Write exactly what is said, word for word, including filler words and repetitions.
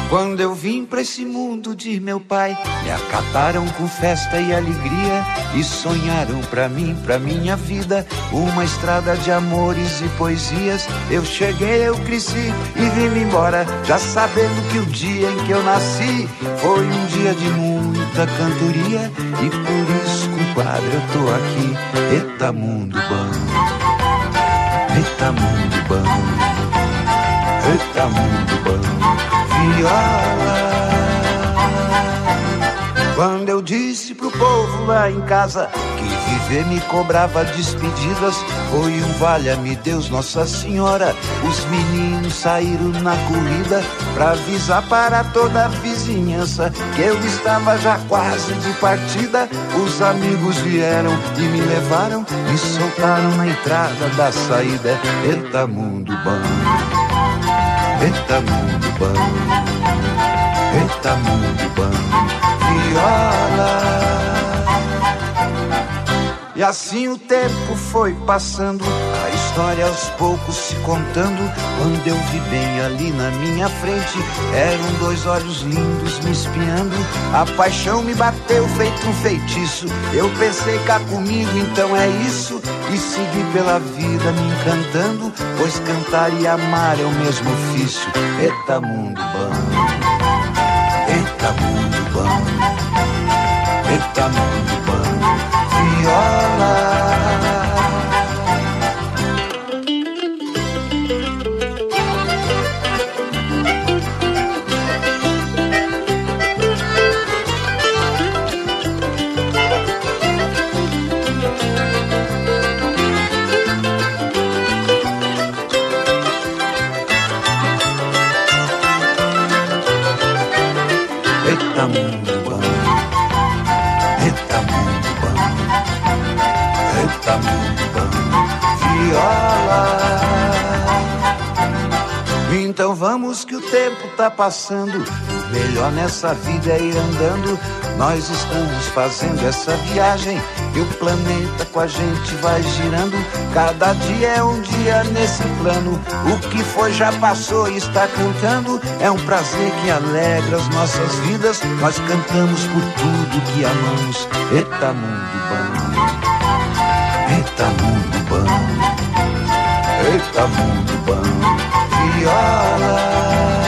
Quando eu vim pra esse mundo de meu pai, me acataram com festa e alegria e sonharam pra mim, pra minha vida, uma estrada de amores e poesias. Eu cheguei, eu cresci e vim embora, já sabendo que o dia em que eu nasci foi um dia de muita cantoria, e por isso, compadre, eu tô aqui. Eita mundo bom, eita mundo bom, eita mundo bom. Viola. Quando eu disse pro povo lá em casa que viver me cobrava despedidas, foi um valha-me Deus, Nossa Senhora. Os meninos saíram na corrida pra avisar para toda a vizinhança que eu estava já quase de partida. Os amigos vieram e me levaram, me soltaram na entrada da saída. Eita mundo bom, eita mundo bom, eita mundo bom. Viola. E assim o tempo foi passando, a história aos poucos se contando. Quando eu vi bem ali na minha frente, eram dois olhos lindos me espiando. A paixão me bateu feito um feitiço, eu pensei cá comigo, então é isso. E segui pela vida me encantando, pois cantar e amar é o mesmo ofício. Eita mundo bom, eita mundo bom, eita mundo bom. Viola. Eita mundo bom, eita mundo bom, eita mundo bom. Viola. Então vamos que o tempo tá passando, o melhor nessa vida é ir andando. Nós estamos fazendo essa viagem e o planeta com a gente vai girando. Cada dia é um dia nesse plano, o que foi já passou e está cantando. É um prazer que alegra as nossas vidas, nós cantamos por tudo que amamos. Eita mundo bom, eita mundo bom, eita mundo bom. Viola.